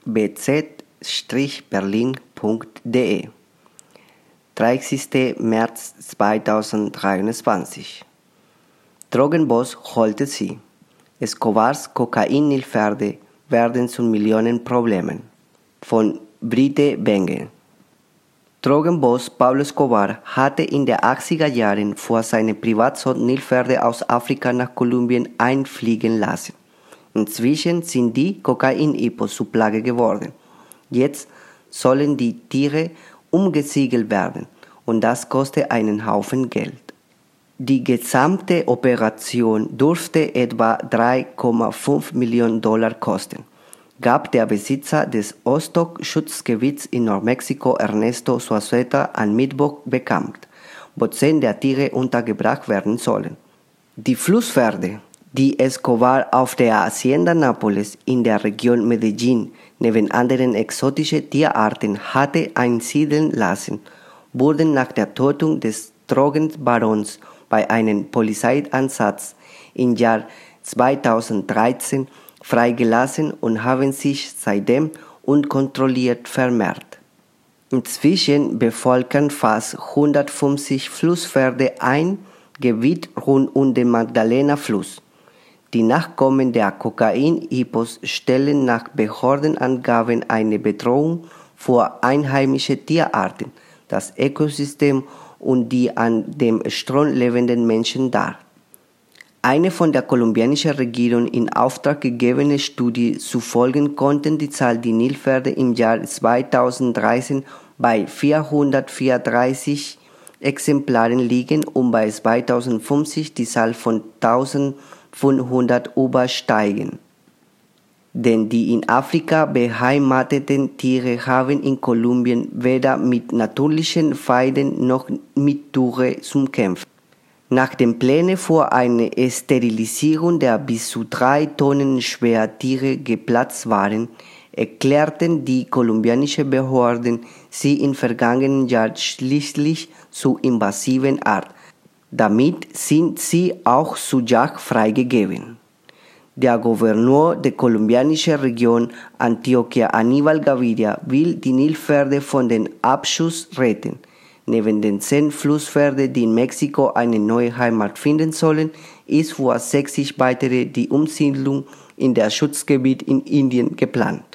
bz-berlin.de 30. März 2023. Drogenboss holte sie. Escobars Kokain-Nilpferde werden zu Millionenproblemen. Von Britte Benge. Drogenboss Pablo Escobar hatte in den 80er Jahren vor seinem Privatsohn Nilpferde aus Afrika nach Kolumbien einfliegen lassen. Inzwischen sind die Kokain-Hippos zu Plage geworden. Jetzt sollen die Tiere umgesiedelt werden und das kostet einen Haufen Geld. Die gesamte Operation dürfte etwa $3,5 Millionen kosten, gab der Besitzer des Ostok-Schutzgebiets in Nordmexiko Ernesto Suazeta am Mittwoch bekannt, wo 10 der Tiere untergebracht werden sollen. Die Flusspferde, die Escobar auf der Hacienda Nápoles in der Region Medellín neben anderen exotischen Tierarten hatte einsiedeln lassen, wurden nach der Tötung des Drogenbarons bei einem Polizeieinsatz im Jahr 2013 freigelassen und haben sich seitdem unkontrolliert vermehrt. Inzwischen bevölkern fast 150 Flusspferde ein Gebiet rund um den Magdalena-Fluss. Die Nachkommen der Kokain-Hippos stellen nach Behördenangaben eine Bedrohung für einheimische Tierarten, das Ökosystem und die an dem Strom lebenden Menschen dar. Eine von der kolumbianischen Regierung in Auftrag gegebene Studie zufolge konnten die Zahl der Nilpferde im Jahr 2013 bei 434 Exemplaren liegen und bei 2050 die Zahl von 1500 übersteigen. Denn die in Afrika beheimateten Tiere haben in Kolumbien weder mit natürlichen Feinden noch mit Dürre zu kämpfen. Nach den Plänen für eine Sterilisierung der bis zu 3 Tonnen schweren Tiere geplatzt waren, erklärten die kolumbianischen Behörden sie im vergangenen Jahr schließlich zur invasiven Art. Damit sind sie auch zur Jagd freigegeben. Der Gouverneur der kolumbianischen Region Antioquia, Aníbal Gaviria, will die Nilpferde von dem Abschuss retten. Neben den 10 Flusspferden, die in Mexiko eine neue Heimat finden sollen, ist für 60 weitere die Umsiedlung in das Schutzgebiet in Indien geplant.